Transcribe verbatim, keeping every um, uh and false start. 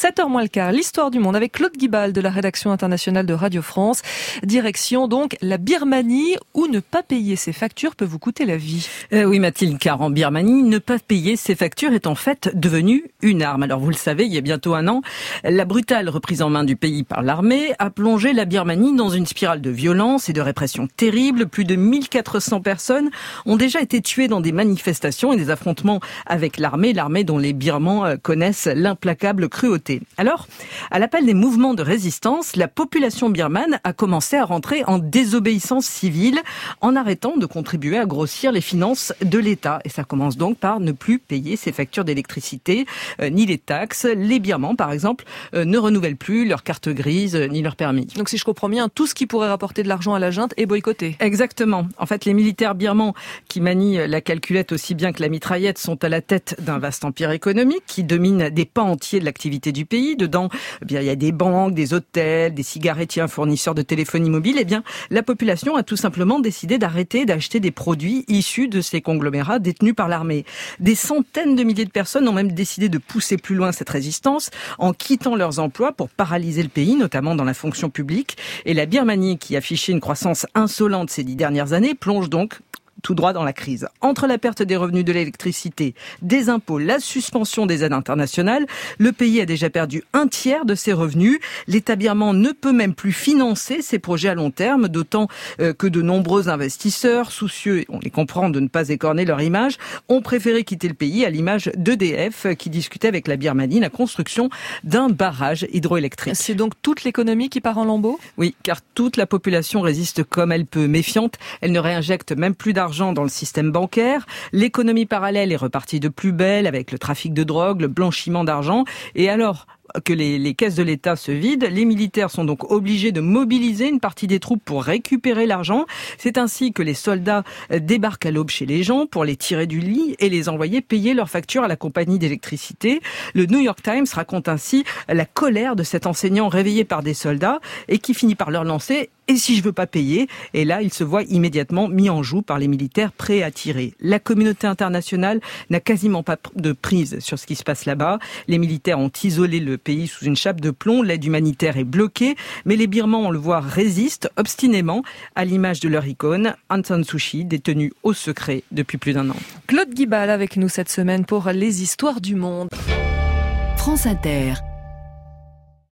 sept heures moins le quart, l'histoire du monde avec Claude Guibal de la rédaction internationale de Radio France. Direction donc la Birmanie où ne pas payer ses factures peut vous coûter la vie. Euh, oui Mathilde, car en Birmanie, ne pas payer ses factures est en fait devenu une arme. Alors vous le savez, il y a bientôt un an, la brutale reprise en main du pays par l'armée a plongé la Birmanie dans une spirale de violence et de répression terrible. Plus de mille quatre cents personnes ont déjà été tuées dans des manifestations et des affrontements avec l'armée, l'armée dont les Birmans connaissent l'implacable cruauté. Alors, à l'appel des mouvements de résistance, la population birmane a commencé à rentrer en désobéissance civile en arrêtant de contribuer à grossir les finances de l'État. Et ça commence donc par ne plus payer ses factures d'électricité, euh, ni les taxes. Les Birmans, par exemple, euh, ne renouvellent plus leur carte grise, euh, ni leur permis. Donc si je comprends bien, tout ce qui pourrait rapporter de l'argent à la junte est boycotté. Exactement. En fait, les militaires birmans qui manient la calculette aussi bien que la mitraillette sont à la tête d'un vaste empire économique qui domine des pans entiers de l'activité du pays. Dedans, eh bien, il y a des banques, des hôtels, des cigarettiers, un fournisseur de téléphonie mobile. Eh bien, la population a tout simplement décidé d'arrêter d'acheter des produits issus de ces conglomérats détenus par l'armée. Des centaines de milliers de personnes ont même décidé de pousser plus loin cette résistance en quittant leurs emplois pour paralyser le pays, notamment dans la fonction publique. Et la Birmanie, qui affichait une croissance insolente ces dix dernières années, plonge donc tout droit dans la crise. Entre la perte des revenus de l'électricité, des impôts, la suspension des aides internationales, le pays a déjà perdu un tiers de ses revenus. L'État birman ne peut même plus financer ses projets à long terme, d'autant que de nombreux investisseurs, soucieux, on les comprend, de ne pas écorner leur image, ont préféré quitter le pays, à l'image d'E D F qui discutait avec la Birmanie la construction d'un barrage hydroélectrique. C'est donc toute l'économie qui part en lambeaux ? Oui, car toute la population résiste comme elle peut. Méfiante, elle ne réinjecte même plus d'argent dans le système bancaire. L'économie parallèle est repartie de plus belle avec le trafic de drogue, le blanchiment d'argent. Et alors que les, les caisses de l'État se vident, les militaires sont donc obligés de mobiliser une partie des troupes pour récupérer l'argent. C'est ainsi que les soldats débarquent à l'aube chez les gens pour les tirer du lit et les envoyer payer leurs factures à la compagnie d'électricité. Le New York Times raconte ainsi la colère de cet enseignant réveillé par des soldats et qui finit par leur lancer « Et si je veux pas payer ?» Et là, il se voit immédiatement mis en joue par les militaires prêts à tirer. La communauté internationale n'a quasiment pas de prise sur ce qui se passe là-bas. Les militaires ont isolé le pays sous une chape de plomb, l'aide humanitaire est bloquée, mais les Birmans, on le voit, résistent obstinément à l'image de leur icône, Aung San Suu Kyi, détenue au secret depuis plus d'un an. Claude Guibal avec nous cette semaine pour les histoires du monde. France Inter.